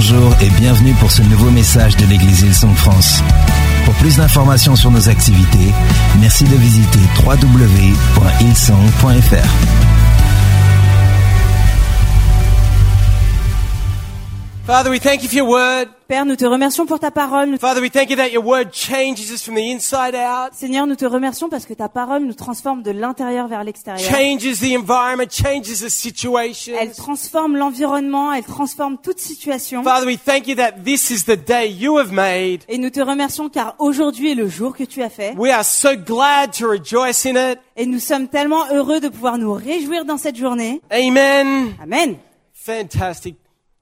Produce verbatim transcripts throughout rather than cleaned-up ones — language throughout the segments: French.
bonjour et bienvenue pour ce nouveau message de l'église Hillsong France. Pour plus d'informations sur nos activités, merci de visiter w w w point hillsong point f r. Father, we thank you for your word. Père, nous te remercions pour ta parole. Father, we thank you that your word changes us from the inside out. Seigneur, nous te remercions parce que ta parole nous transforme de l'intérieur vers l'extérieur. Changes the environment, changes the situation. Elle transforme l'environnement, elle transforme toute situation. Father, we thank you that this is the day you have made. Et nous te remercions car aujourd'hui est le jour que tu as fait. We are so glad to rejoice in it. Et nous sommes tellement heureux de pouvoir nous réjouir dans cette journée. Amen. Amen. Fantastic.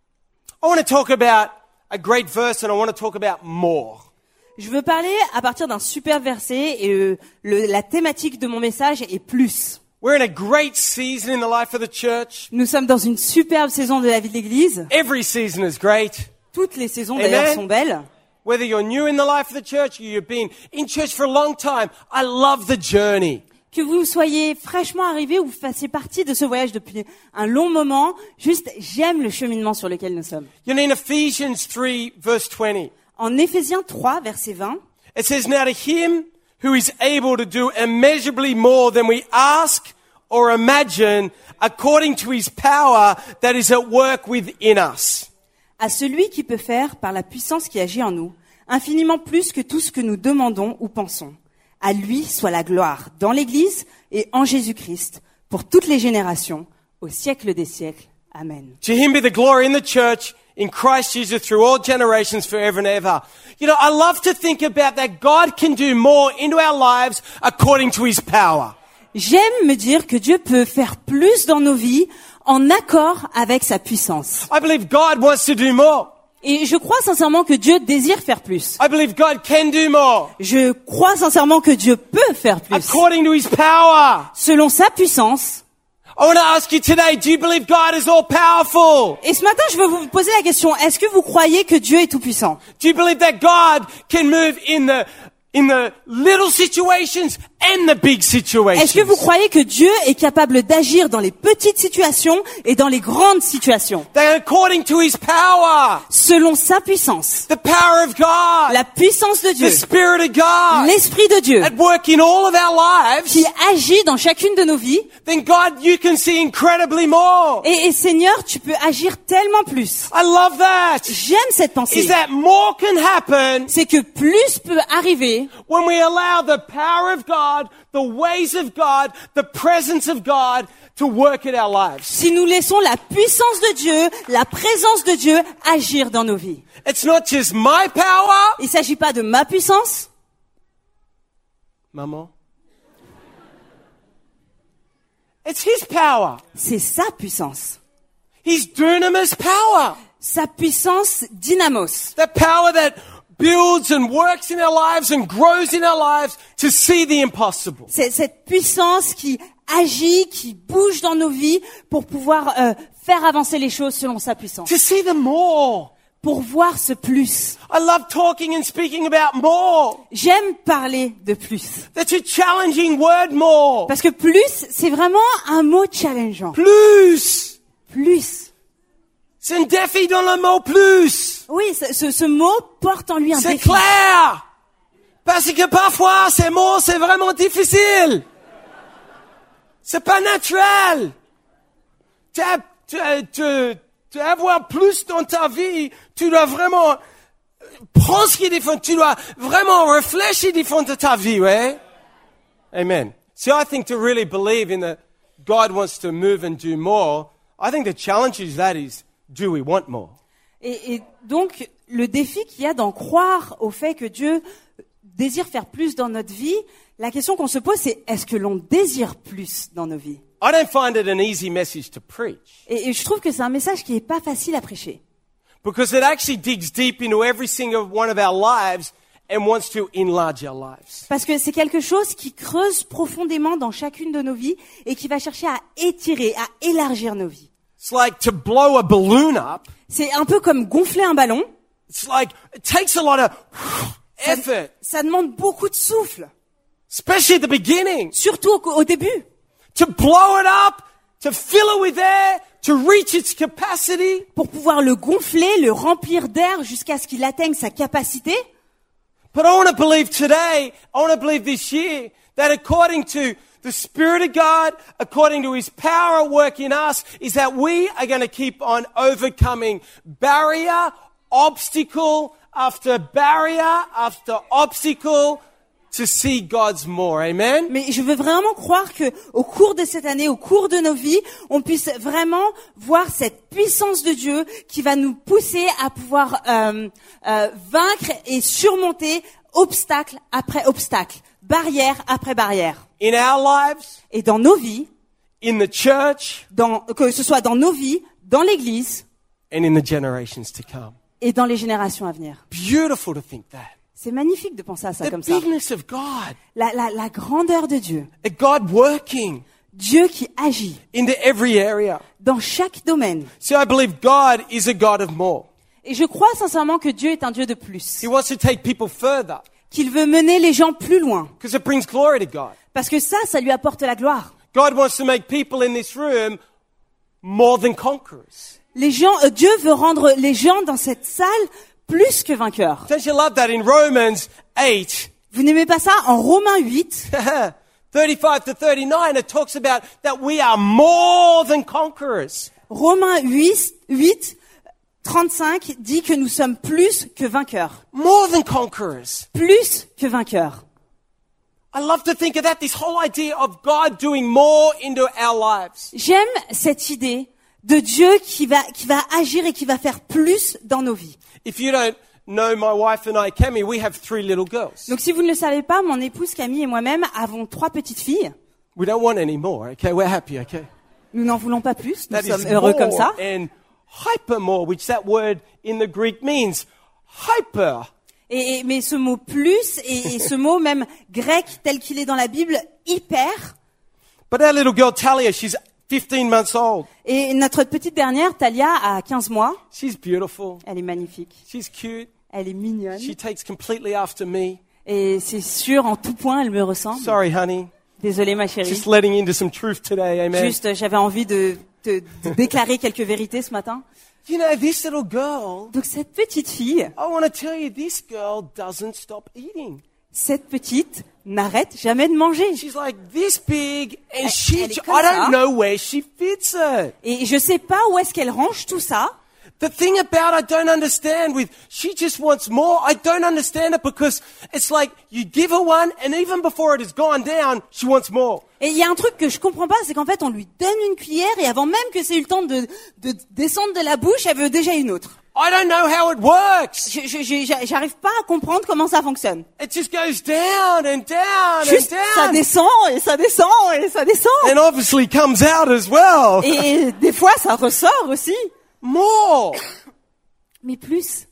I want to talk about a great verse and I want to talk about more. Je veux parler à partir d'un super verset et euh, le, la thématique de mon message est plus. We're in a great season in the life of the church. Nous sommes dans une superbe saison de la vie de l'Église. Every season is great. Toutes les saisons Amen. d'ailleurs sont belles. Whether you're new in the life of the church or you've been in church for a long time, I love the journey. Que vous soyez fraîchement arrivé ou vous fassiez partie de ce voyage depuis un long moment, juste j'aime le cheminement sur lequel nous sommes. You know, in Ephesians three, verse twenty, En Éphésiens trois, verset vingt, it says, "Now to him who is able to do immeasurably more than we ask or imagine, according to his power that is at work within us." à celui qui peut faire, par la puissance qui agit en nous, infiniment plus que tout ce que nous demandons ou pensons. À lui soit la gloire dans l'Église et en Jésus-Christ pour toutes les générations, au siècle des siècles. Amen. To him be the glory in the church, in Christ Jesus, through all generations, forever and ever. You know, I love to think about that God can do more into our lives according to his power. J'aime me dire que Dieu peut faire plus dans nos vies en accord avec sa puissance. I believe God wants to do more. Et je crois sincèrement que Dieu désire faire plus. I believe God can do more. Je crois sincèrement que Dieu peut faire plus. According to his power. Selon sa puissance. I want to ask you today, do you believe God is all powerful? Et ce matin, je veux vous poser la question, est-ce que vous croyez que Dieu est tout puissant? Do you believe that God can move in the in the little situations and the big situations? Est-ce que vous croyez que Dieu est capable d'agir dans les petites situations et dans les grandes situations? That according to his power, Selon sa puissance. the power of God, La puissance de Dieu. the Spirit of God, L'Esprit de Dieu. at work in all of our lives, Qui agit dans chacune de nos vies. then God, you can see incredibly more. Et, et Seigneur, tu peux agir tellement plus. I love that. J'aime cette pensée. Is that more can happen C'est que plus peut arriver when we allow the power of God, the ways of God, the presence of God to work in our lives. si nous laissons la puissance de Dieu, la présence de Dieu agir dans nos vies. It's not just my power. Il ne s'agit pas de ma puissance. Maman. It's his power. C'est sa puissance. His dunamis power. Sa puissance dynamos. That power that builds and works in our lives and grows in our lives to see the impossible. C'est cette puissance qui agit, qui bouge dans nos vies pour pouvoir euh, faire avancer les choses selon sa puissance. To see the more. Pour voir ce plus. I love talking and speaking about more. J'aime parler de plus. That's a challenging word, more. Parce que plus, c'est vraiment un mot challengeant. Plus. Plus. C'est un défi dans le mot plus. Oui, ce, ce, ce mot porte en lui un C'est défi. clair. Parce que parfois, ces mots, c'est vraiment difficile. C'est pas naturel. Tu as, tu as, tu, tu as avoir plus dans ta vie, tu dois vraiment prendre ce qui est différent. Tu dois vraiment réfléchir différent de ta vie, ouais? Amen. See, I think to really believe in that God wants to move and do more, I think the challenge is that is, do we want more? Et, et donc, le défi qu'il y a d'en croire au fait que Dieu désire faire plus dans notre vie, la question qu'on se pose, c'est est-ce que l'on désire plus dans nos vies? I don't find it an easy message to preach. Et, et je trouve que c'est un message qui est pas facile à prêcher. Because it actually digs deep into every single one of our lives and wants to enlarge our lives. Parce que c'est quelque chose qui creuse profondément dans chacune de nos vies et qui va chercher à étirer, à élargir nos vies. It's like to blow a balloon up. C'est un peu comme gonfler un ballon. It's like, it takes a lot of effort. Ça, ça demande beaucoup de souffle. Especially at the beginning. Surtout au, au début. To blow it up to fill it with air, to reach its capacity. pour pouvoir le gonfler, le remplir d'air jusqu'à ce qu'il atteigne sa capacité. But I want to believe today, I want to believe this year, that according to the Spirit of God, according to His power at work in us, is that we are going to keep on overcoming barrier, obstacle after barrier after obstacle to see God's more. Amen? Mais je veux vraiment croire que au cours de cette année, au cours de nos vies, on puisse vraiment voir cette puissance de Dieu qui va nous pousser à pouvoir euh, euh, vaincre et surmonter obstacle après obstacle, barrière après barrière. In our lives, Et dans nos vies, in the church, dans, que ce soit dans nos vies, dans l'Église and in the generations to come. et dans les générations à venir. Beautiful to think that. C'est magnifique de penser à ça The comme ça. bigness of God. La, la, la grandeur de Dieu. A God working Dieu qui agit into every area. dans chaque domaine. See, I believe God is a God of more. Et je crois sincèrement que Dieu est un Dieu de plus. He wants to take people further Qu'il veut mener les gens plus loin. because it brings glory to God. Parce que ça, ça lui apporte la gloire. God wants to make people in this room more than conquerors. Les gens, euh, Dieu veut rendre les gens dans cette salle plus que vainqueurs. Don't you love that in Romans eight, Vous n'aimez pas ça? En Romains huit, thirty-five to thirty-nine, it talks about that we are more than conquerors. Romains huit, huit, trente-cinq dit que nous sommes plus que vainqueurs. More than conquerors. Plus que vainqueurs. I love to think of that, this whole idea of God doing more into our lives. J'aime cette idée de Dieu qui va, qui va agir et qui va faire plus dans nos vies. If you don't know my wife and I, Cami, we have three little girls. Donc si vous ne le savez pas, mon épouse Camille et moi-même avons trois petites filles. We don't want any more, okay? We're happy, okay? Nous n'en voulons pas plus, nous That sommes is heureux more comme ça. and hyper more, which that word in the Greek means hyper. Et, et- mais ce mot plus et, et ce mot même grec tel qu'il est dans la Bible, hyper. But our little girl Talia, she's fifteen months old. Et notre petite dernière, Talia, a quinze mois. She's beautiful. Elle est magnifique. She's cute. Elle est mignonne. She takes completely after me. Et c'est sûr, en tout point, elle me ressemble. Sorry, honey. Désolée, ma chérie. Just letting into some truth today, amen. Juste, j'avais envie de, de, de déclarer quelques vérités ce matin. You know, this little girl, Donc cette petite fille, I want to tell you, this girl doesn't stop eating. cette petite n'arrête jamais de manger. She's like this big, and Elle- she, elle est comme I ça. don't know where she fits it. Et je sais pas où est-ce qu'elle range tout ça. The thing about I don't understand with, she just wants more. I don't understand it because it's like you give her one and even before it has gone down, she wants more. Et il y a un truc que je comprends pas, c'est qu'en fait, on lui donne une cuillère et avant même que c'est eu le temps de, de descendre de la bouche, elle veut déjà une autre. I don't know how it works. Je, je, je- j'arrive pas à comprendre comment ça fonctionne. It just goes down and down Juste, and ça down. descend et ça descend et ça descend. And obviously comes out as well. Et des fois, ça ressort aussi. More. Mais plus.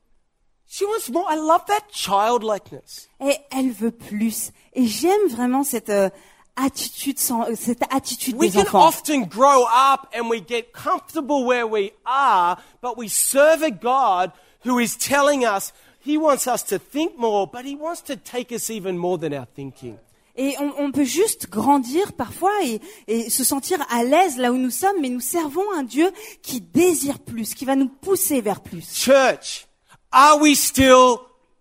She wants more. I love that childlikeness. Et elle veut plus. Et j'aime vraiment cette euh, attitude, sans, euh, cette attitude We des can enfants. often grow up and we get comfortable where we are, but we serve a God who is telling us He wants us to think more, but He wants to take us even more than our thinking. Et on, on peut juste grandir parfois et, et se sentir à l'aise là où nous sommes, mais nous servons un Dieu qui désire plus, qui va nous pousser vers plus. Church, are we still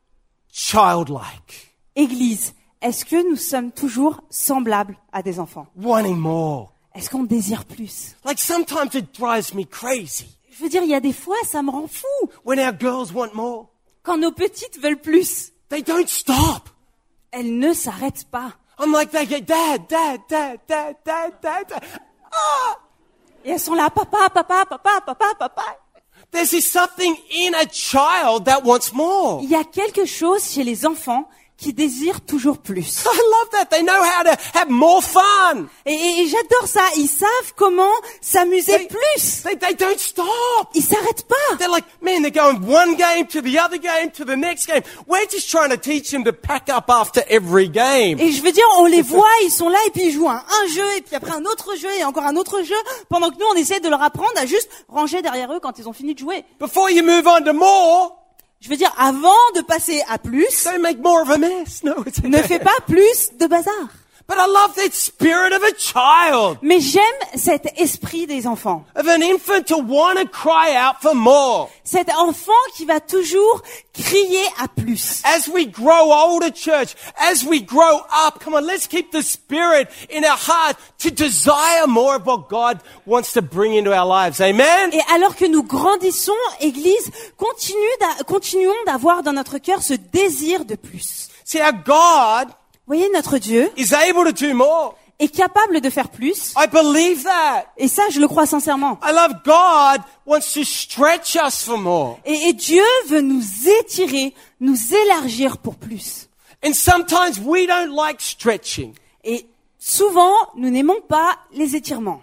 childlike? Église, est-ce que nous sommes toujours semblables à des enfants? Wanting more? Est-ce qu'on désire plus? Like sometimes it drives me crazy Je veux dire, il y a des fois, ça me rend fou. when our girls want more. Quand nos petites veulent plus, They don't stop. elles ne s'arrêtent pas. I'm like, they get, dad, dad, dad, dad, dad, dad, dad. Ah! Et elles sont là, papa, papa, papa, papa, papa. There's this something in a child that wants more. Il y a quelque chose chez les enfants qui désirent toujours plus. I love that. They know how to have more fun. Et, et- et j'adore ça. Ils savent comment s'amuser They, plus. they, they don't stop. Ils s'arrêtent pas. They're like, man, they're going one game to the other game to the next game. We're just trying to teach them to pack up after every game. Et je veux dire, on les voit, ils sont là et puis ils jouent à un jeu et puis après un autre jeu et encore un autre jeu pendant que nous on essaie de leur apprendre à juste ranger derrière eux quand ils ont fini de jouer. Before you move on to more, Je veux dire, avant de passer à plus, don't make more of a mess. No, it's ne okay. fais pas plus de bazar. But I love that spirit of a child, Mais j'aime cet esprit des enfants. of an infant to want to cry out for more. Cet enfant qui va toujours crier à plus. As we grow older, church, as we grow up, come on, let's keep the spirit in our heart to desire more of what God wants to bring into our lives. Amen? Et alors que nous grandissons, Église, continue d'a- continuons d'avoir dans notre cœur ce désir de plus. See, our God Voyez, notre Dieu is able to do more. est capable de faire plus. I believe that. Et ça, je le crois sincèrement. I love God wants to stretch us for more. Et, et Dieu veut nous étirer, nous élargir pour plus. And sometimes we don't like stretching. Et souvent, nous n'aimons pas les étirements.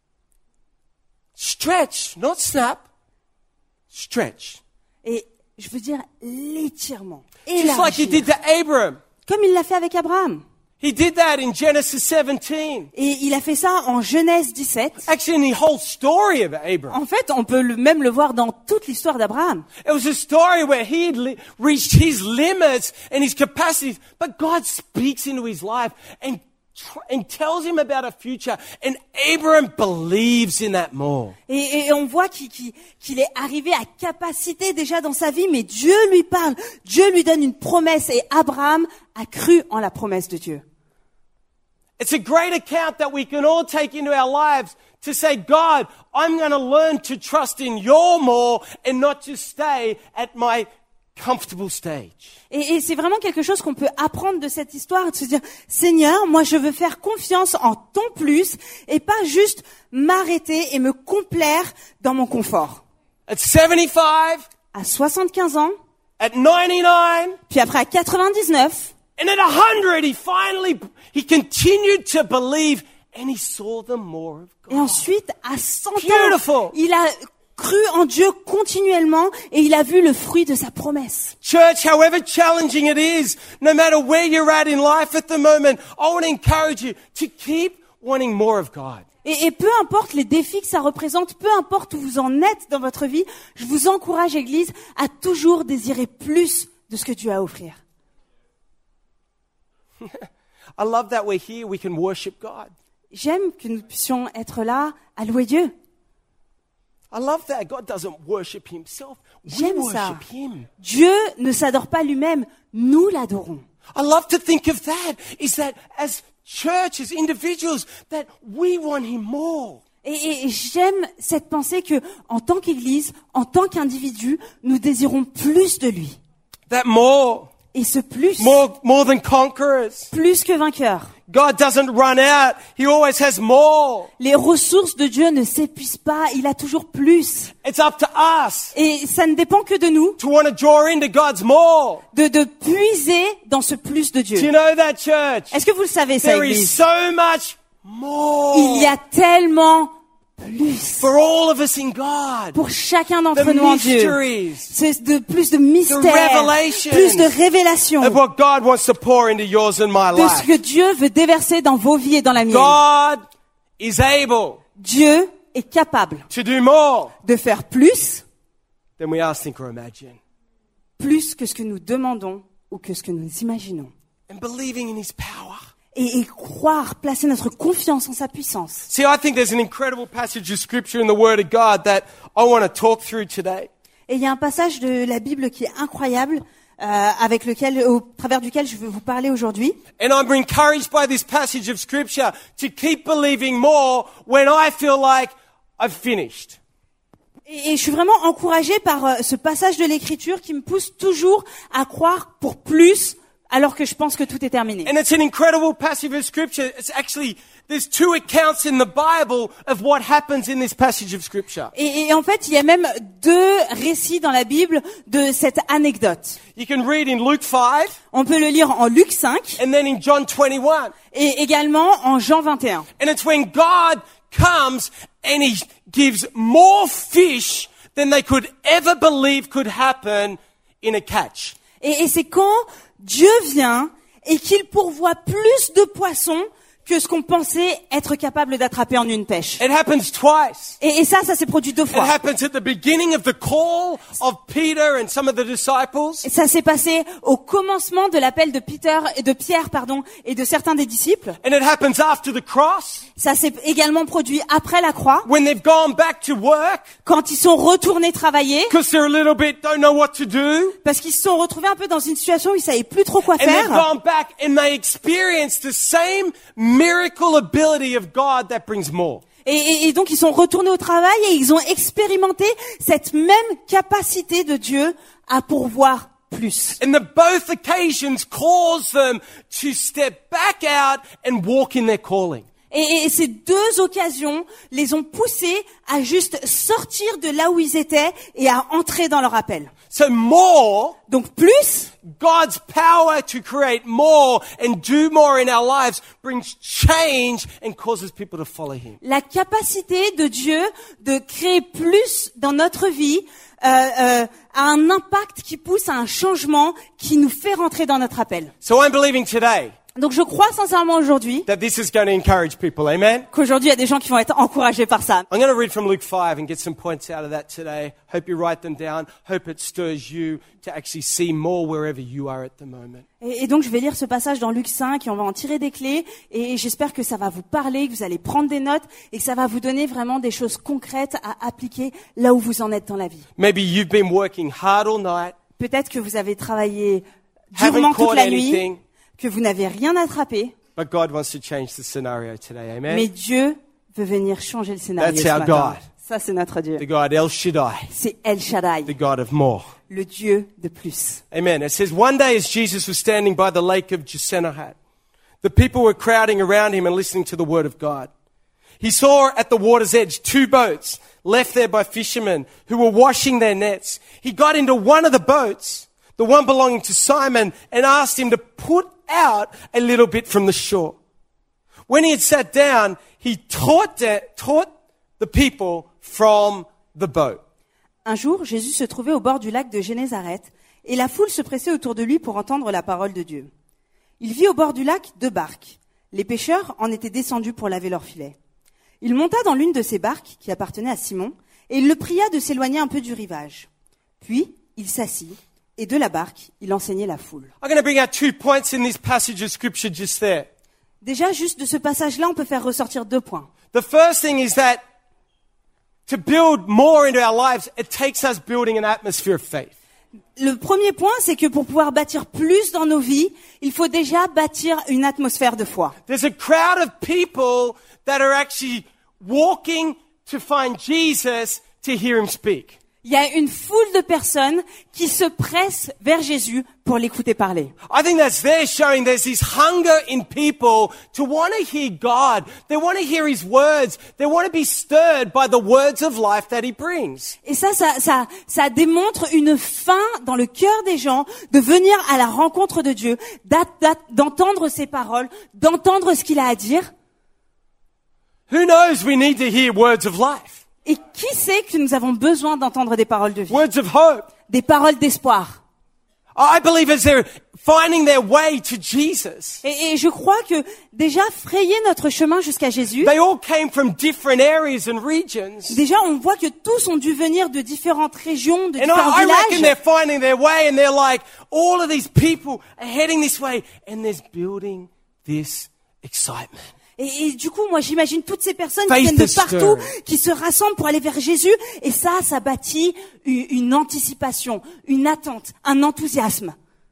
Stretch, not snap. Stretch. Et je veux dire l'étirement. Just like he Élargir. did to Abram. Comme il l'a fait avec Abraham. He did that in Genesis seventeen. Et il a fait ça en Genèse dix-sept. Actually, in the whole story of Abram. En fait, on peut le- même le voir dans toute l'histoire d'Abraham. It was a story where he had li- reached his limits and his capacities, but God speaks into his life and, tr- and tells him about a future, and Abram believes in that more. Et, et on voit qu'il, qu'il, qu'il est arrivé à capacité déjà dans sa vie, mais Dieu lui parle, Dieu lui donne une promesse et Abraham a cru en la promesse de Dieu. It's a great account that we can all take into our lives to say, God, I'm going to learn to trust in your more and not just stay at my comfortable stage. Et, et c'est vraiment quelque chose qu'on peut apprendre de cette histoire, de se dire, Seigneur, moi je veux faire confiance en ton plus et pas juste m'arrêter et me complaire dans mon confort. At seventy-five, À soixante-quinze ans, at ninety-nine, puis après à quatre-vingt-dix-neuf, and at one hundred, he finally, he continued to believe and he saw the more of et God. ensuite à cent Beautiful. ans, il a cru en Dieu continuellement et il a vu le fruit de sa promesse. Church, however challenging it is, no matter where you're at in life at the moment, I want to encourage you to keep wanting more of God. Et, et peu importe les défis que ça représente, peu importe où vous en êtes dans votre vie, je vous encourage, Église, à toujours désirer plus de ce que Dieu a à offrir. I love that we're here, we can worship God. J'aime que nous puissions être là à louer Dieu. I love that God doesn't worship himself. We J'aime ça. worship him. Dieu ne s'adore pas lui-même, nous l'adorons. I love to think of that, is that as church, as individuals, that we want him more. Et, et- et j'aime cette pensée que, en tant qu'Église, en tant qu'individu, nous désirons plus de lui. That more, Et ce plus, more, more than conquerors. plus que vainqueur. God doesn't run out. He always has more. Les ressources de Dieu ne s'épuisent pas, il a toujours plus. It's up to us Et ça ne dépend que de nous, to want to draw into God's more. de, de puiser dans ce plus de Do you Dieu. know that, church? Est-ce que vous le savez, ça, There is Église? so much more Il y a tellement plus for all of us in God. pour chacun d'entre The nous en Dieu. mysteries C'est de plus de mystères, revelations plus de révélations of what God wants to pour into yours and my de ce life. que Dieu veut déverser dans vos vies et dans la mienne. God is able Dieu est capable to do more de faire plus, than we ask, think, or imagine. plus que ce que nous demandons ou que ce que nous imaginons. And believing in his power. Et, et croire, placer notre confiance en sa puissance. See, I think there's an incredible passage of scripture in the Word of God that I want to talk through today. Et il y a un passage de la Bible qui est incroyable, euh, avec lequel, au travers duquel je veux vous parler aujourd'hui. And I'm encouraged by this passage of scripture to keep believing more when I feel like I've finished. Et, et je suis vraiment encouragée par euh, ce passage de l'Écriture qui me pousse toujours à croire pour plus, alors que je pense que tout est terminé. And it's an incredible passage of scripture. It's actually, there's two accounts in the Bible of what happens in this passage of scripture. Et, et en fait, il y a même deux récits dans la Bible de cette anecdote. You can read in Luke five On peut le lire en Luc cinq and then in John twenty-one. et également en Jean vingt et un. And it's when God comes and he gives more fish than they could ever believe could happen in a catch. Et, et c'est quand Dieu vient et qu'il pourvoit plus de poissons que ce qu'on pensait être capable d'attraper en une pêche. It happens twice. Et, et ça, ça s'est produit deux It fois. happens at the beginning of the call of Peter and some of the disciples. Et ça s'est passé au commencement de l'appel de Peter et de Pierre, pardon, et de certains des disciples. And it happens after the cross. Ça s'est également produit après la croix, When they've gone back to work. quand ils sont retournés travailler, Because they're a little bit, don't know what to do. parce qu'ils se sont retrouvés un peu dans une situation où ils savaient plus trop quoi And they've faire. gone back and they experienced the same miracle ability of God that brings more. Et, et, et donc ils sont retournés au travail et ils ont expérimenté cette même capacité de Dieu à pourvoir plus. And the both occasions cause them to step back out and walk in their calling. Et, et ces deux occasions les ont poussés à juste sortir de là où ils étaient et à entrer dans leur appel. So more, Donc plus, God's power to create more and do more in our lives brings change and causes people to follow Him. la capacité de Dieu de créer plus dans notre vie euh, euh, a un impact qui pousse à un changement qui nous fait rentrer dans notre appel. So I'm believing today Donc je crois sincèrement aujourd'hui that this is going to encourage people. Amen? qu'aujourd'hui il y a des gens qui vont être encouragés par ça. I'm going to read from Luke five and get some points out of that today. Hope you write them down. Hope it stirs you to actually see more wherever you are at the moment. Et, et donc je vais lire ce passage dans Luc cinq et on va en tirer des clés et j'espère que ça va vous parler, que vous allez prendre des notes et que ça va vous donner vraiment des choses concrètes à appliquer là où vous en êtes dans la vie. Maybe you've been working hard all night, Peut-être que vous avez travaillé haven't durement toute caught la nuit, anything, que vous n'avez rien attrapé, but God wants to change the scenario today. Amen? mais Dieu veut venir changer le scénario That's ce our matin. God. Ça, c'est notre Dieu. The God El Shaddai, C'est El Shaddai, the God of more. le Dieu de plus. Amen. It says, one day as Jesus was standing by the lake of Gennesaret, the people were crowding around him and listening to the word of God. He saw at the water's edge two boats left there by fishermen who were washing their nets. He got into one of the boats, the one belonging to Simon, and asked him to put out a little bit from the shore. When he had sat down, he taught, the, taught the people from the boat. Un jour, Jésus se trouvait au bord du lac de Génézareth et la foule se pressait autour de lui pour entendre la parole de Dieu. Il vit au bord du lac deux barques. Les pêcheurs en étaient descendus pour laver leurs filets. Il monta dans l'une de ces barques qui appartenait à Simon et il le pria de s'éloigner un peu du rivage. Puis, il s'assit et de la barque, il enseignait la foule. I'm going to bring out two points in this passage of scripture just there. Déjà, juste de ce passage-là, on peut faire ressortir deux points. The first thing is that to build more into our lives, it takes us building an atmosphere of faith. Le premier point, c'est que pour pouvoir bâtir plus dans nos vies, il faut déjà bâtir une atmosphère de foi. There's a crowd of people that are actually walking to find Jesus to hear him speak. Il y a une foule de personnes qui se pressent vers Jésus pour l'écouter parler. I think that's there showing there's this hunger in people to want to hear God. They want to hear his words. They want to be stirred by the words of life that he brings. Et ça, ça, ça, ça démontre une faim dans le cœur des gens de venir à la rencontre de Dieu, d'at- d'at- d'entendre ses paroles, d'entendre ce qu'il a à dire. Who knows we need to hear words of life, Et qui sait que nous avons besoin d'entendre des paroles de vie, words of hope. des paroles d'espoir. I believe as they're finding their way to Jesus, Et, et je crois que déjà frayer notre chemin jusqu'à Jésus, they all came from different areas and regions. déjà on voit que tous ont dû venir de différentes régions, de And différents I, I reckon they're villages. finding their way and they're like, all of these people are heading this way and there's building this excitement. Et, et du coup, moi, j'imagine toutes ces personnes qui Faith viennent de is partout, stirred. qui se rassemblent pour aller vers Jésus. Et ça, ça bâtit une, une anticipation, une attente, un enthousiasme.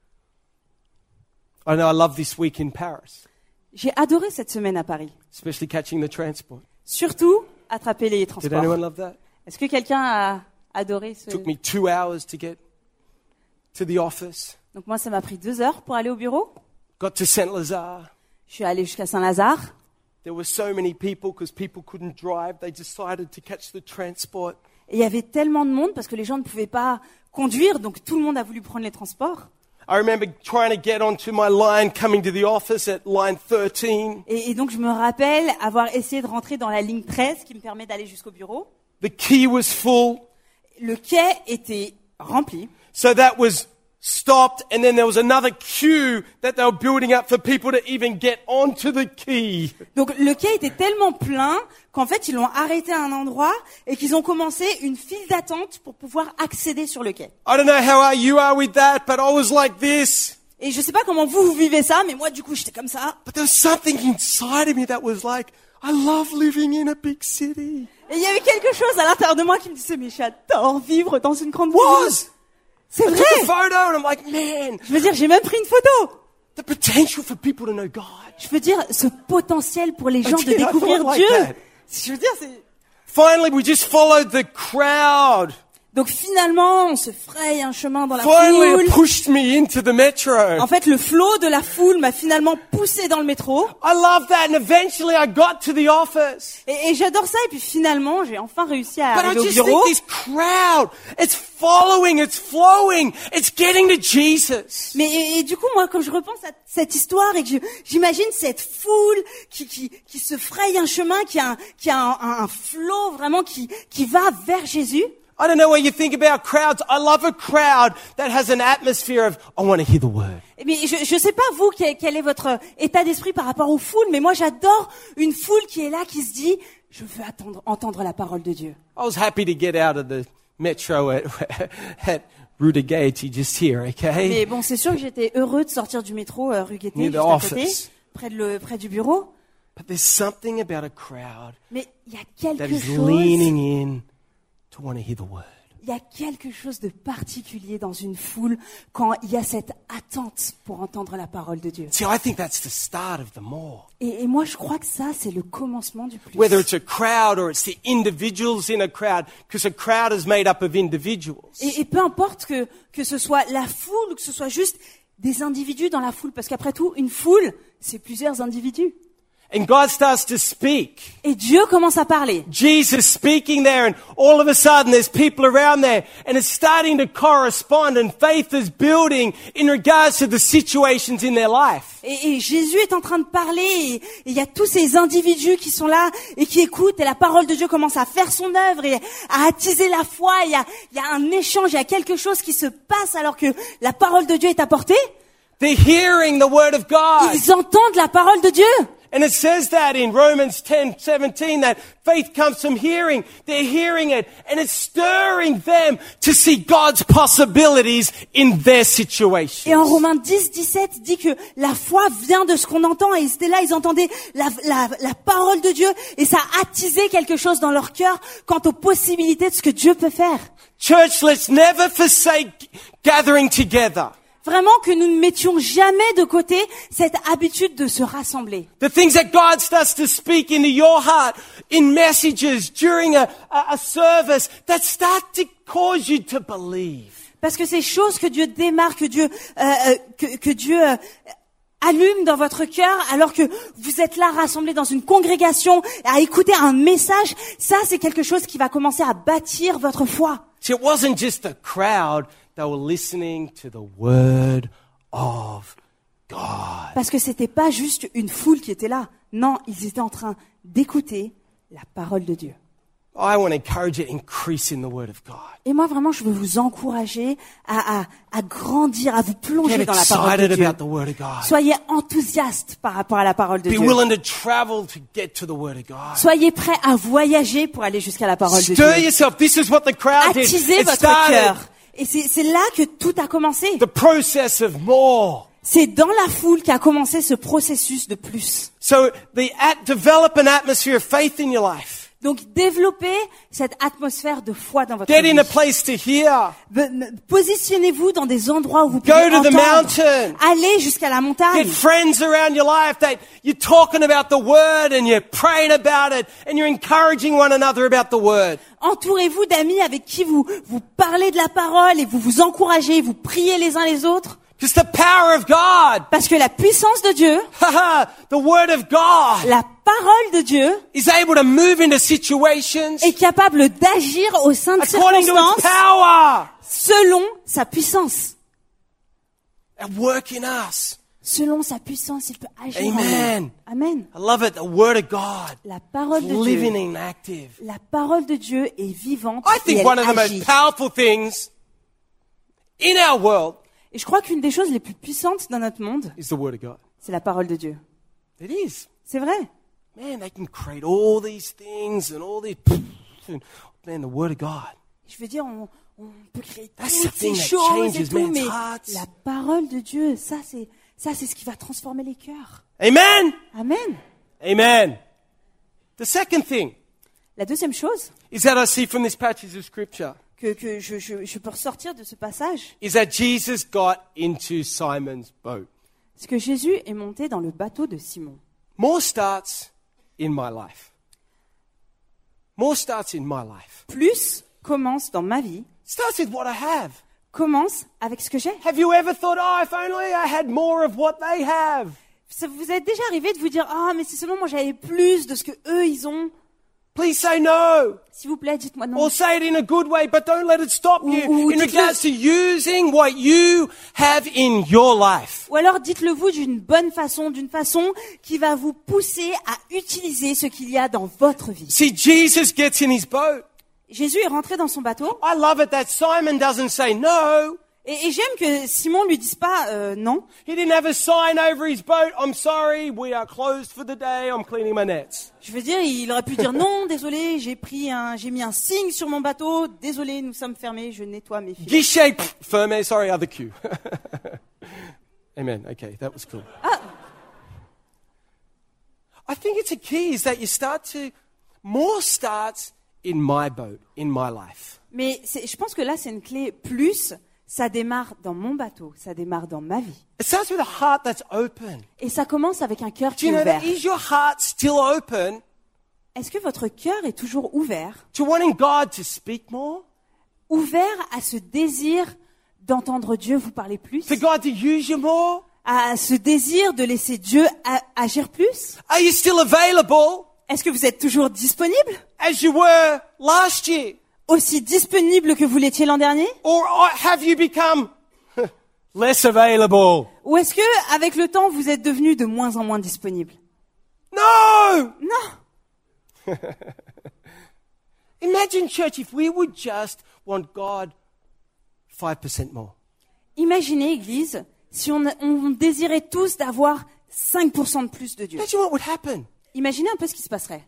I know I love this week in Paris, J'ai adoré cette semaine à Paris. especially catching the transport. Surtout, attraper les Did anyone transports. love that? Est-ce que quelqu'un a adoré ce... Took me two hours to get to the office. Donc moi, ça m'a pris deux heures pour aller au bureau. Got to Saint Lazare. Je suis allée jusqu'à Saint-Lazare. There were so many people because people couldn't drive. They decided to catch the transport. Et il y avait tellement de monde parce que les gens ne pouvaient pas conduire, donc tout le monde a voulu prendre les transports. I remember trying to get onto my line coming to the office at line thirteen. Et, et donc je me rappelle avoir essayé de rentrer dans la ligne treize qui me permet d'aller jusqu'au bureau. The quay was full. Le quai était rempli. So that was stopped, and then there was another queue that they were building up for people to even get onto the quay. Donc le quai était tellement plein qu'en fait ils l'ont arrêté à un endroit et qu'ils ont commencé une file d'attente pour pouvoir accéder sur le quai. I don't know how you are with that, but I was like this. Et je sais pas comment vous, vous vivez ça, mais moi du coup j'étais comme ça. But there was something inside of me that was like, I love living in a big city. Et il y avait quelque chose à l'intérieur de moi qui me disait, mais j'adore vivre dans une grande ville. Was. C'est I vrai. took a photo and I'm like, man, Je veux dire, j'ai même pris une photo. the potential for people to know God. Je veux dire, ce potentiel pour les gens I de did, I découvrir thought like Dieu. that. Je veux dire, c'est... Finally, we just followed the crowd. Donc finalement, on se fraye un chemin dans la Finally, it foule. pushed me into the metro. En fait, le flot de la foule m'a finalement poussé dans le métro. I love that, and eventually I got to the office. Et, et j'adore ça. Et puis finalement, j'ai enfin réussi à But I arriver au just bureau. think this crowd, it's following, it's flowing, it's getting to Jesus. Mais et, et du coup, moi, quand je repense à cette histoire et que je- j'imagine cette foule qui, qui, qui se fraye un chemin, qui a un, qui a un, un, un flot vraiment qui, qui va vers Jésus. I don't know what you think about crowds. I love a crowd that has an atmosphere of, I want to hear the word. Mais je je sais pas vous quel, quel est votre état d'esprit par rapport aux foules, mais moi j'adore une foule qui est là, qui se dit je veux attendre, entendre la parole de Dieu. I was happy to get out of the metro at, at Rue de Gaiety just here, okay? Mais bon, c'est sûr que j'étais heureux de sortir du métro euh, rue Guettet, Near the juste à côté, office. près de le près du bureau. But there's something about a crowd Mais il y a that quelque is chose, leaning in to want to hear the word. il y a quelque chose de particulier dans une foule quand il y a cette attente pour entendre la parole de Dieu. See, I think that's the start of the more. Et, et moi, je crois que ça, c'est le commencement du plus. Whether it's a crowd or it's the individuals in a crowd, because a crowd is made up of individuals. Et, et peu importe que, que ce soit la foule ou que ce soit juste des individus dans la foule, parce qu'après tout, une foule, c'est plusieurs individus. And God starts to speak. Et Dieu commence à parler. Jesus speaking there, and all of a sudden there's people around there, and it's starting to correspond, and faith is building in regards to the situations in their life. Et, et Jésus est en train de parler, et et il y a tous ces individus qui sont là et qui écoutent, et la parole de Dieu commence à faire son œuvre et à attiser la foi. Il y a, il y a un échange, il y a quelque chose qui se passe alors que la parole de Dieu est apportée. They're hearing the word of God. Ils entendent la parole de Dieu. And it says that in Romans ten seventeen, that faith comes from hearing. They're hearing it, and it's stirring them to see God's possibilities in their situation. Et en Romains dix, dix-sept dit que la foi vient de ce qu'on entend, et ils étaient là, ils entendaient la, la, la parole de Dieu, et ça attisait quelque chose dans leur cœur quant aux possibilités de ce que Dieu peut faire. Church, let's never forsake gathering together. Vraiment que nous ne mettions jamais de côté cette habitude de se rassembler. The things that God starts to speak into your heart in messages during a, a, a service that start to cause you to believe. Parce que ces choses que Dieu démarre, que Dieu, euh, euh, que, que Dieu euh, allume dans votre cœur, alors que vous êtes là rassemblés dans une congrégation à écouter un message, ça c'est quelque chose qui va commencer à bâtir votre foi. See, it wasn't just a crowd. They were listening to the word of God. Parce que c'était pas juste une foule qui était là. Non, ils étaient en train d'écouter la parole de Dieu. I want to encourage you to increase in the word of God. Et moi, vraiment, je veux vous encourager à, à, à grandir, à vous plonger Get dans la parole de excited Dieu. about the word of God. Soyez enthousiastes par rapport à la parole de Be Dieu. willing to travel to get to the word of God. Soyez prêts à voyager pour aller jusqu'à la parole de Stir Dieu. yourself. This is what the crowd did. Attisez It votre started cœur. Et c'est, c'est là que tout a commencé. the process of more. C'est dans la foule qu'a commencé ce processus de plus. So the at, develop an atmosphere of faith in your life. Donc, développez cette atmosphère de foi dans votre Get vie. in a place to hear. Be- Positionnez-vous dans des endroits où vous Go pouvez to the entendre. mountain. Allez jusqu'à la montagne. Get friends around your life that you're talking about the word and you're praying about it and you're encouraging one another about the word. Entourez-vous d'amis avec qui vous, vous parlez de la parole et vous vous encouragez, vous priez les uns les autres. Because the power of God, Parce que la puissance de Dieu, the word of God, la parole de Dieu, is able to move into situations est capable d'agir au sein de according to its circonstances power selon sa puissance. and work in us. Selon sa puissance, il peut agir en Amen. nous. Amen. I love it. The word of God, La parole de living Dieu, and active. la parole de Dieu est vivante I et think elle one of the agit. most powerful things in our world Et je crois qu'une des choses les plus puissantes dans notre monde, is the Word of God. c'est la parole de Dieu. It is. C'est vrai. Man, they can create all these things and all these... And, man, the Word of God. Je veux dire, on, on peut créer That's toutes the thing ces that choses et changes tout, man's mais hearts. la parole de Dieu, ça c'est, ça c'est ce qui va transformer les cœurs. Amen? Amen. Amen. The second thing La deuxième chose is that I see from this passage of Scripture que, que je, je, je peux ressortir de ce passage, is that Jesus got into Simon's boat. c'est que Jésus est monté dans le bateau de Simon. More starts in my life. More starts in my life. Plus commence dans ma vie, Starts with what I have. commence avec ce que j'ai. Have you ever thought, oh, if only I had more of what they have? Ça vous est déjà arrivé de vous dire, ah, mais si seulement moi j'avais plus de ce que eux ils ont. Please say no. S'il vous plaît, dites-moi non. Or say it in a good way, but don't let it stop Ou- you ou in dites-le- regards to using what you have in your life. Ou alors dites-le vous d'une bonne façon, d'une façon qui va vous pousser à utiliser ce qu'il y a dans votre vie. See, Jesus gets in his boat. Jésus est rentré dans son bateau I love it that Simon doesn't say no. et, et j'aime que Simon lui dise pas euh, non. He didn't have a sign over his boat. I'm sorry, we are closed for the day. I'm cleaning my nets. Je veux dire, il aurait pu dire non, désolé, j'ai pris un, j'ai mis un signe sur mon bateau, désolé, nous sommes fermés, je nettoie mes filets. Guichet, pff, firme, sorry, other queue. Amen. Okay, that was cool. Ah, I think it's a key is that you start to, more starts in my boat, in my life. mais c'est, je pense que là c'est une clé. Plus, ça démarre dans mon bateau, ça démarre dans ma vie. It starts with a heart that's open. Et ça commence avec un cœur Do qui you est know ouvert. that? Is your heart still open Est-ce que votre cœur est toujours ouvert, to wanting God to speak more? ouvert à ce désir d'entendre Dieu vous parler plus, For God to use you more? à ce désir de laisser Dieu a- agir plus? Are you still available Est-ce que vous êtes toujours disponible, as you were last year? aussi disponible que vous l'étiez l'an dernier? Or have you become less available? Ou est-ce que, avec le temps, vous êtes devenu de moins en moins disponible? No! Non. Imagine, church, if we would just want God five percent more. Imaginez, Église, si on, on désirait tous d'avoir cinq pour cent de plus de Dieu. Imagine what would happen. Imaginez un peu ce qui se passerait.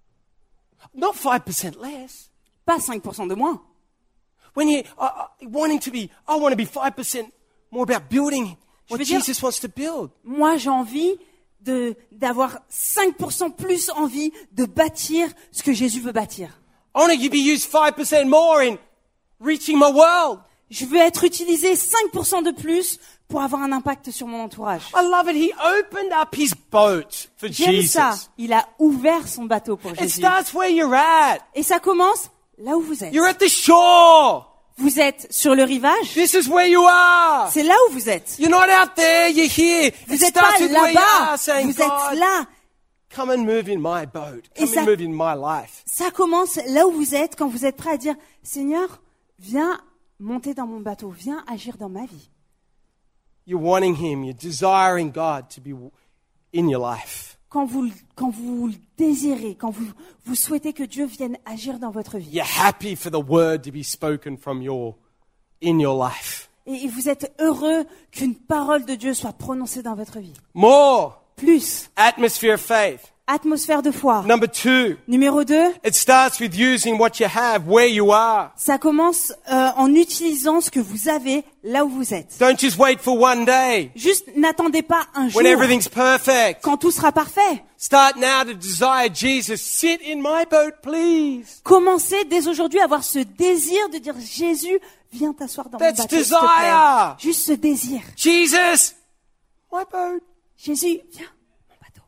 Not five percent less. Pas cinq pour cent de moins. When you uh, uh, wanting to be, I want to be five percent more about building what veux dire- Jesus wants to build. Moi, j'ai envie de, d'avoir cinq pour cent plus envie de bâtir ce que Jésus veut bâtir. I want to be used five percent more in reaching my world. Je veux être utilisé cinq pour cent de plus pour avoir un impact sur mon entourage. I love it. He opened up his boat for J'aime Jesus. ça. Il a ouvert son bateau pour It Jésus. starts where you're at. Et ça commence là où vous êtes. You're at the shore. Vous êtes sur le rivage. This is where you are. C'est là où vous êtes. You're not out there, you're here. Vous It n'êtes starts pas with where you là-bas. are, saying, Vous êtes God, là. come and move in my boat. Et Come ça- and move in my life. Ça commence là où vous êtes quand vous êtes prêt à dire Seigneur, viens monter dans mon bateau, viens agir dans ma vie. You're wanting him. You're desiring God to be in your life. Quand vous, le- quand vous le désirez, quand vous, vous souhaitez que Dieu vienne agir dans votre vie. You're happy for the word to be spoken from your, in your life. Et, et vous êtes heureux qu'une parole de Dieu soit prononcée dans votre vie. More Plus, atmosphere of faith. atmosphère de foi. Number two, Numéro deux, it starts with using what you have where you are. ça commence euh, en utilisant ce que vous avez là où vous êtes. Don't just wait for one day Juste n'attendez pas un jour when everything's perfect. quand tout sera parfait. Start now to desire Jesus. Sit in my boat, please. Commencez dès aujourd'hui à avoir ce désir de dire Jésus, viens t'asseoir dans mon That's bateau, s'il te desire. plaît. Juste ce désir. Jesus, my boat. Jésus, viens, mon bateau.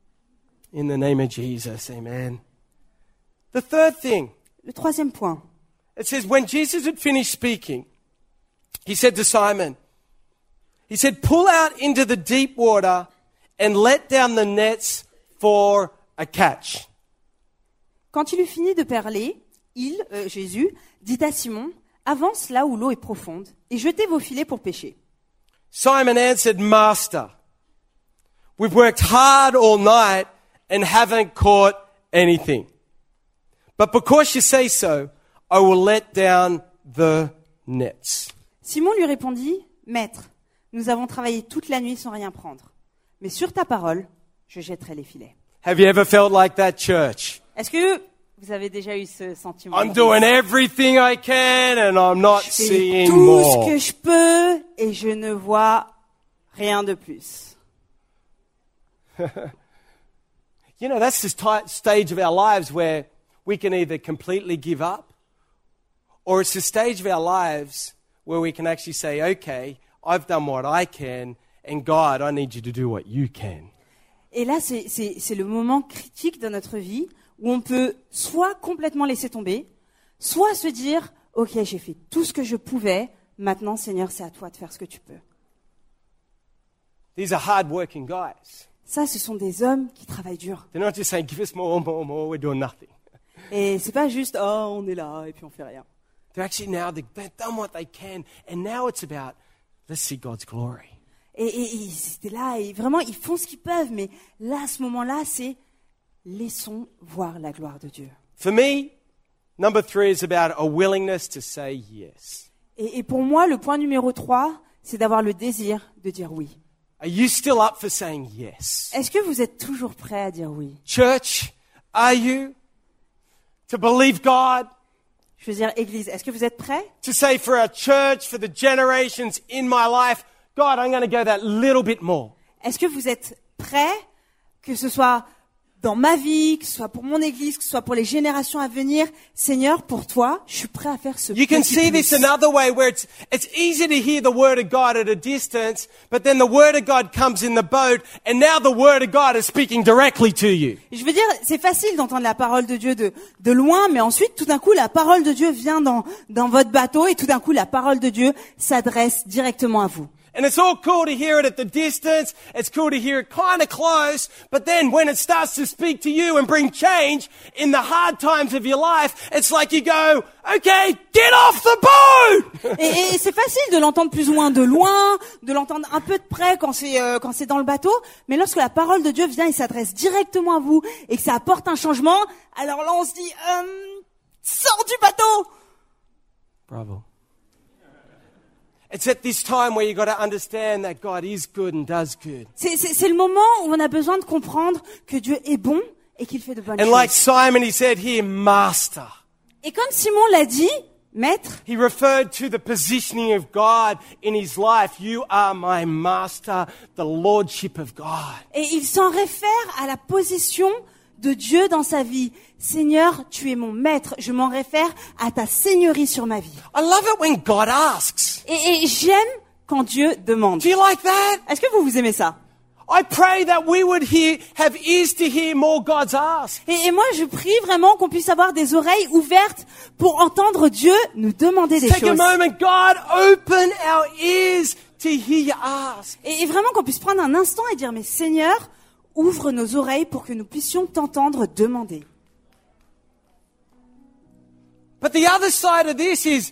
In the name of Jesus, amen. The third thing, Le troisième point. it says, when Jesus had finished speaking, he said to Simon, he said, pull out into the deep water and let down the nets for a catch. Quand il eut fini de parler, il, euh, Jésus, dit à Simon, avance là où l'eau est profonde et jetez vos filets pour pêcher. Simon answered, Master, we've worked hard all night and haven't caught anything. But because you say so, I will let down the nets. Simon lui répondit, Maître, nous avons travaillé toute la nuit sans rien prendre. Mais sur ta parole, je jetterai les filets. Have you ever felt like that, church? Est-ce que vous avez déjà eu ce sentiment? I'm doing everything I can and I'm not Je fais seeing tout more. ce que je peux et je ne vois rien de plus. You know, that's the ti- stage of our lives where we can either completely give up, or it's the stage of our lives where we can actually say, okay, I've done what I can, and God, I need you to do what you can. Et là, c'est, c'est, c'est le moment critique de notre vie où on peut soit complètement laisser tomber, soit se dire, ok, j'ai fait tout ce que je pouvais, maintenant, Seigneur, c'est à toi de faire ce que tu peux. These are hard-working guys. Ça, ce sont des hommes qui travaillent dur. They're not just saying, give us more, more, more, we're doing nothing. Et c'est pas juste, oh, on est là et puis on fait rien. They're actually now, they've done what they can, and now it's about, let's see God's glory. Et, et, et ils étaient là, et vraiment, ils font ce qu'ils peuvent, mais là, à ce moment-là, c'est laissons voir la gloire de Dieu. For me, number three is about a willingness to say yes. Et, et pour moi, le point numéro trois, c'est d'avoir le désir de dire oui. Are you still up for saying yes? Est-ce que vous êtes toujours prêts à dire oui? Church, are you to believe God? Je veux dire, Église, est-ce que vous êtes prêts? To say for our church, for the generations in my life, God, I'm going to go that little bit more. Est-ce que vous êtes prêts, que ce soit dans ma vie, que ce soit pour mon Église, que ce soit pour les générations à venir, Seigneur, pour toi, je suis prêt à faire ce You can petit see this plus. another way where it's, it's easy to hear the word of God at a distance, but then the word of God comes in the boat, and now the word of God is speaking directly to you. Je veux dire, c'est facile d'entendre la parole de Dieu de, de loin, mais ensuite, tout d'un coup, la parole de Dieu vient dans, dans votre bateau, et tout d'un coup, la parole de Dieu s'adresse directement à vous. And it's all cool to hear it at the distance. It's cool to hear it kind of close. But then when it starts to speak to you and bring change in the hard times of your life, it's like you go, okay, get off the boat! Et, et, et c'est facile de l'entendre plus ou moins de loin, de l'entendre un peu de près quand c'est euh, quand c'est dans le bateau, mais lorsque la parole de Dieu vient et s'adresse directement à vous et que ça apporte un changement, alors là on se dit, euh, sors du bateau! Bravo. It's at this time where you got to understand that God is good and does good. C'est, c'est, c'est le moment où on a besoin de comprendre que Dieu est bon et qu'il fait de bonnes And choses. like Simon, he said here, master. Et comme Simon l'a dit, maître, He referred to the positioning of God in his life. You are my master, the lordship of God. et il s'en réfère à la position de Dieu dans sa vie. Seigneur, tu es mon maître. Je m'en réfère à ta seigneurie sur ma vie. I love it when God asks. Et, et j'aime quand Dieu demande. Do you like that? Est-ce que vous vous aimez ça? I pray that we would hear, have ears to hear more God's ask. Et, et moi, je prie vraiment qu'on puisse avoir des oreilles ouvertes pour entendre Dieu nous demander des Take a choses. moment, God, open our ears to hear your ask. Et, et vraiment qu'on puisse prendre un instant et dire, mais Seigneur, ouvre nos oreilles pour que nous puissions t'entendre demander. But the other side of this is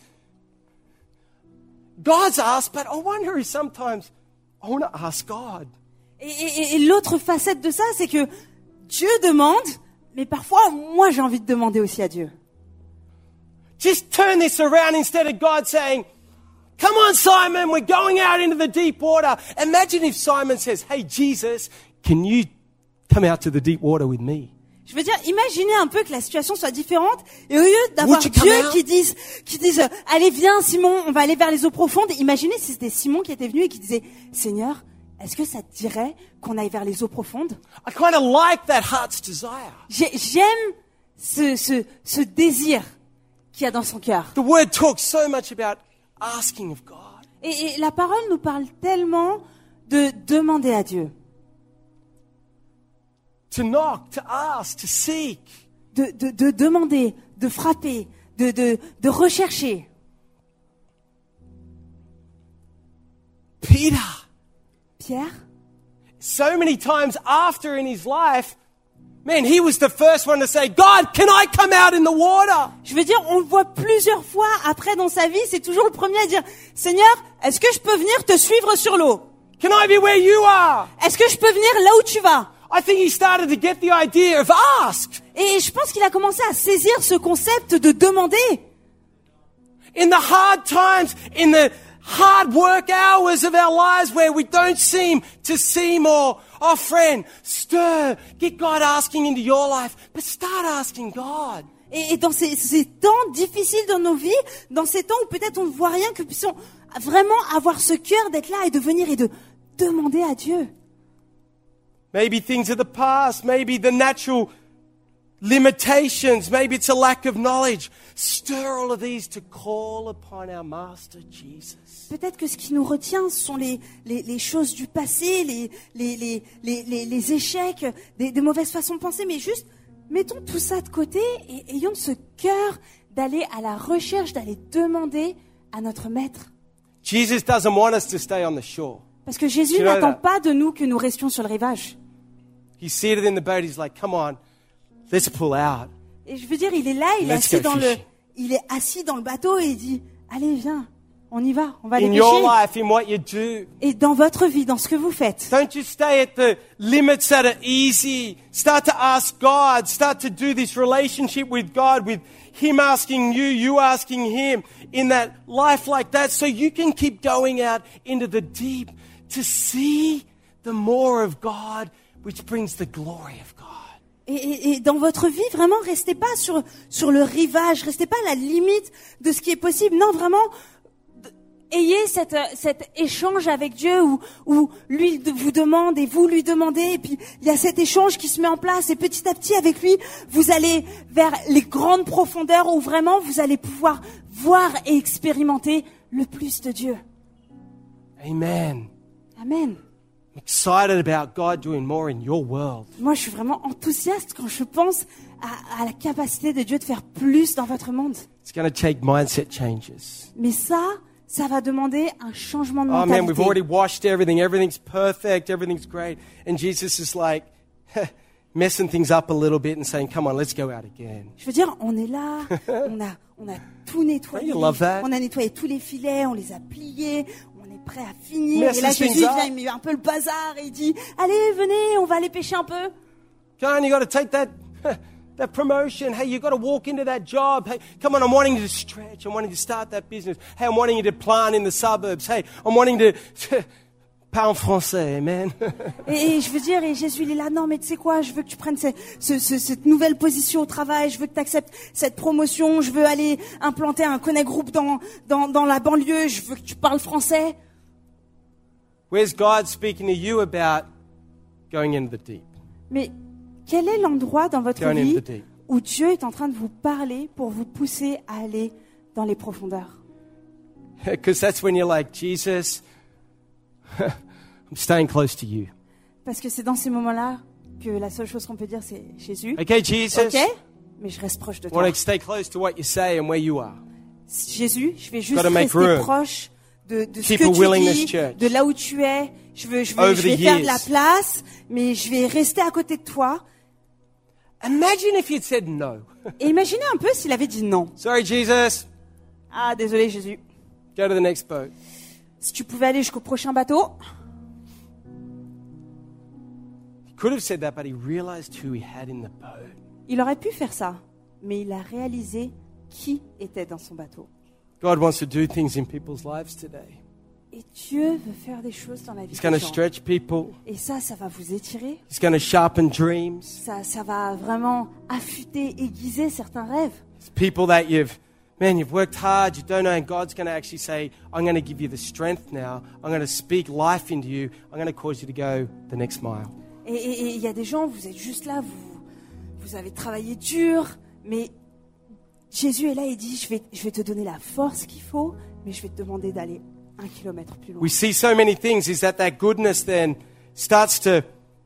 God's asked, but I wonder if sometimes I want to ask God. Et, et, et l'autre facette de ça, c'est que Dieu demande, mais parfois, moi, j'ai envie de demander aussi à Dieu. Just turn this around instead of God saying, come on, Simon, we're going out into the deep water. Imagine if Simon says, hey, Jesus, can you come out to the deep water with me? Je veux dire, imaginez un peu que la situation soit différente et au lieu d'avoir Would you come Dieu out? qui dise, qui dise, euh, allez viens Simon, on va aller vers les eaux profondes. Imaginez si c'était Simon qui était venu et qui disait, Seigneur, est-ce que ça te dirait qu'on aille vers les eaux profondes? I kind of like that heart's desire. J'ai- J'aime ce, ce, ce désir qu'il y a dans son cœur. The word talks so much about asking of God. Et, et la parole nous parle tellement de demander à Dieu, To knock, to ask, to seek. de, de, de demander, de frapper, de, de, de rechercher. Peter, Pierre, so many times after in his life, man, he was the first one to say, God, can I come out in the water? je veux dire, on le voit plusieurs fois après dans sa vie, c'est toujours le premier à dire, Seigneur, est-ce que je peux venir te suivre sur l'eau? Can I be where you are? Est-ce que je peux venir là où tu vas? I think he started to get the idea of ask. Et je pense qu'il a commencé à saisir ce concept de demander. In the hard times, in the hard work hours of our lives where we don't seem to see more. Oh friend, stir, get God asking into your life, but start asking God. Et, et dans ces, ces temps difficiles dans nos vies, dans ces temps où peut-être on ne voit rien, que puissions vraiment avoir ce cœur d'être là et de venir et de demander à Dieu. Maybe things of the past, maybe the natural limitations, maybe it's a lack of knowledge. Stir all of these to call upon our Master Jesus. Peut-être que ce qui nous retient ce sont les, les, les choses du passé, les, les, les, les, les, les échecs, des, des mauvaises façons de penser, mais juste mettons tout ça de côté et ayons ce cœur d'aller à la recherche, d'aller demander à notre Maître. Jesus doesn't want us to stay on the shore. Parce que Jésus You know n'attend that? pas de nous que nous restions sur le rivage. He's seated in the boat, he's like, come on, let's pull out. Et je veux dire, il est là, il est Let's assis go dans le, fishing. il est assis dans le bateau et il dit, allez, viens, on y va, on va aller In your pêcher. life, in what you do. Et dans votre vie, dans ce que vous faites. Don't just stay at the limits that are easy. Start to ask God. Start to do this relationship with God, with Him asking you, you asking Him, in that life like that, so you can keep going out into the deep to see the more of God, which brings the glory of God. Et, et, et dans votre vie, vraiment, restez pas sur, sur le rivage, restez pas à la limite de ce qui est possible. Non, vraiment, ayez cette, cet échange avec Dieu où, où lui vous demande et vous lui demandez. Et puis, il y a cet échange qui se met en place. Et petit à petit, avec lui, vous allez vers les grandes profondeurs où vraiment vous allez pouvoir voir et expérimenter le plus de Dieu. Amen. Amen. I'm excited about God doing more in your world. Moi, je suis vraiment enthousiaste quand je pense à, à la capacité de Dieu de faire plus dans votre monde. It's going to take mindset changes. Mais ça, ça va demander un changement de Oh man, we've mentalité. already washed everything. Everything's perfect. Everything's great. And Jesus is like messing things up a little bit and saying, come on, let's go out again. Je veux dire, on est là, on a, on a tout nettoyé, Don't you love that? on a nettoyé tous les filets, on les a pliés, on est prêt à finir. Messes Et là, things Jésus up. vient, il met un peu le bazar et il dit, allez, venez, on va aller pêcher un peu. John, you got to take that, that promotion. Hey, you got to walk into that job. Hey, come on, I'm wanting you to stretch. I'm wanting to start that business. Hey, I'm wanting you to plant in the suburbs. Hey, I'm wanting to... Pas en français, amen. Et, et je veux dire, et Jésus, il est là, non, mais tu sais quoi, je veux que tu prennes ce, ce, ce, cette nouvelle position au travail, je veux que tu acceptes cette promotion, je veux aller implanter un connect group dans, dans, dans la banlieue, je veux que tu parles français. Where's God speaking to you about going into the deep? Mais quel est l'endroit dans votre Going vie into the deep. où Dieu est en train de vous parler pour vous pousser à aller dans les profondeurs? Because that's when you're like, Jesus, I'm staying close to you. Parce que c'est dans ces moments-là que la seule chose qu'on peut dire, c'est Jésus. Okay, Jesus. Ok, mais je reste proche de I toi. want to stay close to what you say and where you are. Jésus, je vais juste Gotta make rester room. proche de, de ce Keep a que tu willingness dis, church. de là où tu es. Je veux, je veux, Over je vais the faire de years. la place, mais je vais rester à côté de toi. Imagine if you'd said no. Et imaginez un peu s'il avait dit non. Sorry, Jesus. Ah, désolé Jésus. Go to the next boat. Si tu pouvais aller jusqu'au prochain bateau. He could have said that, but he realized who he had in the boat. Il aurait pu faire ça, mais il a réalisé qui était dans son bateau. God wants to do things in people's lives today. Et Dieu veut faire des choses dans la vie He's des going to gens. stretch people. Et ça, ça va vous étirer. He's going to sharpen dreams. Ça, ça va vraiment affûter, aiguiser certains rêves. It's people that you've, man, you've worked hard, you don't know, and God's going to actually say, I'm going to give you the strength now. I'm going to speak life into you. I'm going to cause you to go the next mile. Et il y a des gens, vous êtes juste là, vous, vous avez travaillé dur, mais Jésus est là et dit, je vais, je vais te donner la force qu'il faut, mais je vais te demander d'aller un kilomètre plus loin. We see so many things is that that goodness then starts to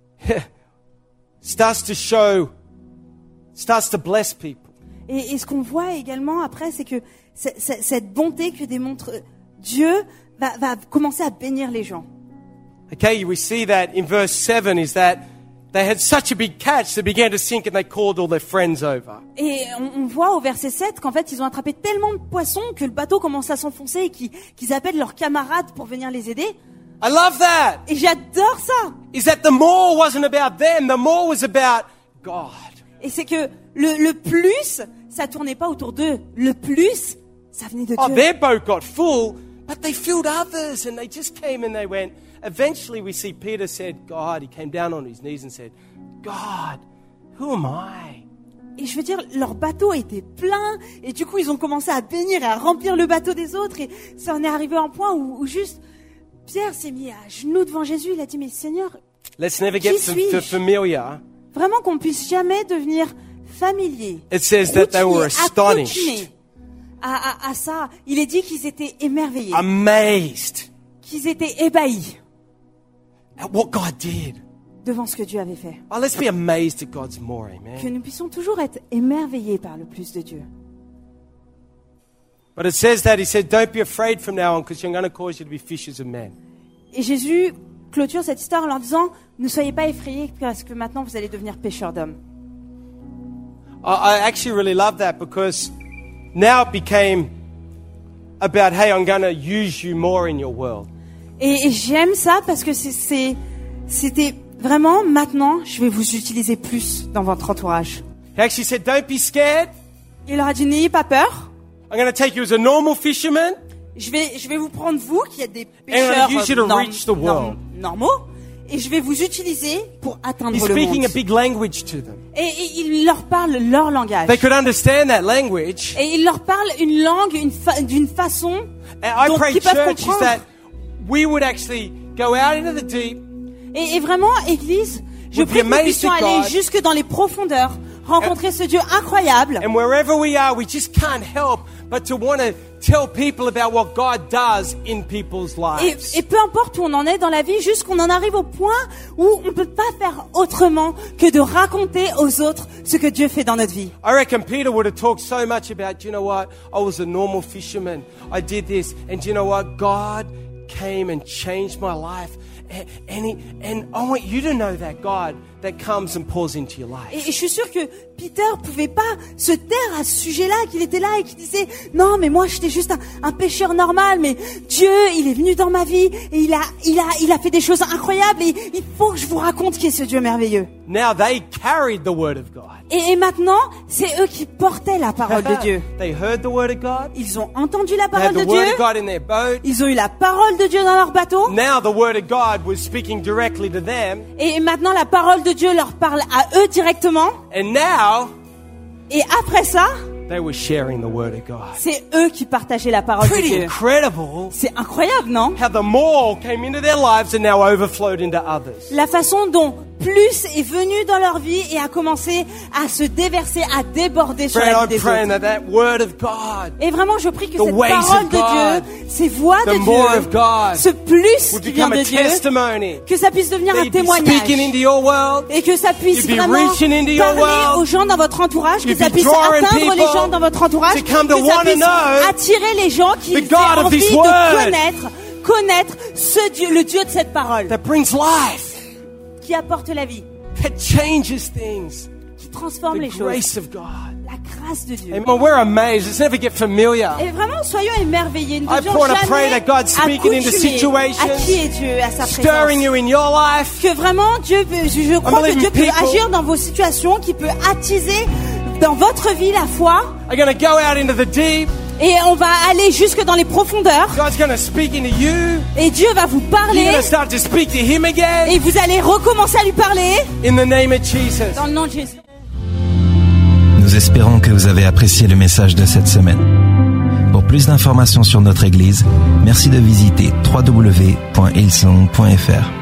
starts to show, starts to bless people. Et, et ce qu'on voit également après, c'est que c- c- cette bonté que démontre Dieu va, va commencer à bénir les gens. Okay, we see that in verse seven is that they had such a big catch they began to sink and they called all their friends over. Et on, on voit au verset sept qu'en fait, ils ont attrapé tellement de poissons que le bateau commence à s'enfoncer et qu'ils, qu'ils appellent leurs camarades pour venir les aider. I love that. Et j'adore ça. Is that the more wasn't about them, the more was about God. Et c'est que le, le plus, ça tournait pas autour d'eux. Le plus, ça venait de Oh, Dieu. their boat got full, But they filled others, and they just came and they went. Eventually, we see Peter said, God, he came down on his knees and said, God, who am I? Et je veux dire, leur bateau était plein, et du coup, ils ont commencé à bénir et à remplir le bateau des autres, et ça en est arrivé à un point où, où juste, Pierre s'est mis à genoux devant Jésus, il a dit, mais Seigneur, Let's never get Qui f- suis-je? f- familiar. vraiment qu'on puisse jamais devenir familier, It says that they were routinier, astonished, accoutumé à, à, à ça. Il est dit qu'ils étaient émerveillés, amazed qu'ils étaient ébahis at what God did. devant ce que Dieu avait fait. Oh, let's be amazed at God's more, Que amen. nous puissions toujours être émerveillés par le plus de Dieu. But it says that, he said, don't be afraid from now on because I'm going to cause you to be fishers of men. Et Jésus clôture cette histoire en leur disant, ne soyez pas effrayés parce que maintenant vous allez devenir pêcheurs d'hommes. I, I actually really love that because now it became about, hey, I'm going to use you more in your world. Et, et j'aime ça parce que c'est, c'est, c'était vraiment maintenant, je vais vous utiliser plus dans votre entourage. He actually said, don't be scared. Il leur a dit, n'ayez pas peur. I'm going to take you as a normal fisherman. Je vais, je vais vous prendre vous qui êtes des And I'm pêcheurs gonna use you to norm- reach the norm- world. normaux, et je vais vous utiliser pour atteindre He's le speaking a monde. big language to them. Et, et il leur parle leur langage. They could understand that language. Et il leur parle une langue, une fa- d'une façon And I dont pray, ils peuvent church, is comprendre. that we would actually go out into the deep. Et, et vraiment, Église, je Would be prie que nous amazed puissions at aller God. jusque dans les profondeurs, rencontrer ce Dieu incroyable. And wherever we are, we just can't help but to want to tell people about what God does in people's Et, lives. et peu importe où on en est dans la vie, juste qu'on en arrive au point où on ne peut pas faire autrement que de raconter aux autres ce que Dieu fait dans notre vie. I reckon Peter would have talked so much about, you know what, I was a normal fisherman. I did this. And you know what, God came and changed my life. And, and, he, and I want you to know that God that comes and pours into your Et, life. et je suis sûre que Peter pouvait pas se taire à ce sujet-là, qu'il était là et qu'il disait non, mais moi j'étais juste un, un pécheur normal, mais Dieu il est venu dans ma vie et il a, il a, il a fait des choses incroyables et il faut que je vous raconte qui est ce Dieu merveilleux. Now they carried the word of God. Et, et maintenant, c'est eux qui portaient la parole de Dieu. They heard the word of God. Ils ont entendu la They had parole the de word Dieu. of God in their boat. Ils ont eu la parole de Dieu dans leur bateau. Now the word of God was speaking directly to them. Et maintenant, la parole de Dieu leur parle à eux directement. And now Et après ça, they were sharing the word of God. c'est eux qui partageaient la parole de Pretty Dieu. incredible C'est incroyable, non? how the more came into their lives and now overflowed into others. La façon dont plus est venu dans leur vie et a commencé à se déverser, à déborder sur Friend, la I'm vie des praying autres. that that word of God Et vraiment, je prie que The cette ways parole of de God, Dieu, ces voix the de more of Dieu, God ce plus would qui vient become de a Dieu, testimony. que ça puisse devenir That un you'd be témoignage. speaking into your world. Et que ça puisse You'd be vraiment reaching into your parler world. aux gens dans votre entourage, que You'd ça be puisse drawing atteindre les people gens dans votre entourage, to come to que ça wanna puisse know attirer les gens qui the aient God of envie this de word. connaître, connaître ce Dieu, le Dieu de cette parole, That brings life. qui apporte la vie, That changes things. qui transforme The les choses. grace of God. La grâce de Dieu. Amen. We're amazed. Let's never get familiar. Et vraiment, soyons émerveillés. Nous I devions wanna pray jamais that God's speaking into accoutumer situations, à qui est Dieu, à sa Stirring présence. you in your life. Que vraiment, Dieu, peut- je je crois que believing Dieu peut people- agir dans vos situations, qui peut attiser dans votre vie la foi. Are going to go out into the deep. Et on va aller jusque dans les profondeurs. God's going to speak into you. Et Dieu va vous You're parler. going to start to speak to Him again. Et vous allez recommencer à lui parler. In the name of Jesus. Dans le nom de Jésus. Nous espérons que vous avez apprécié le message de cette semaine. Pour plus d'informations sur notre Église, merci de visiter w w w point hillsong point f r.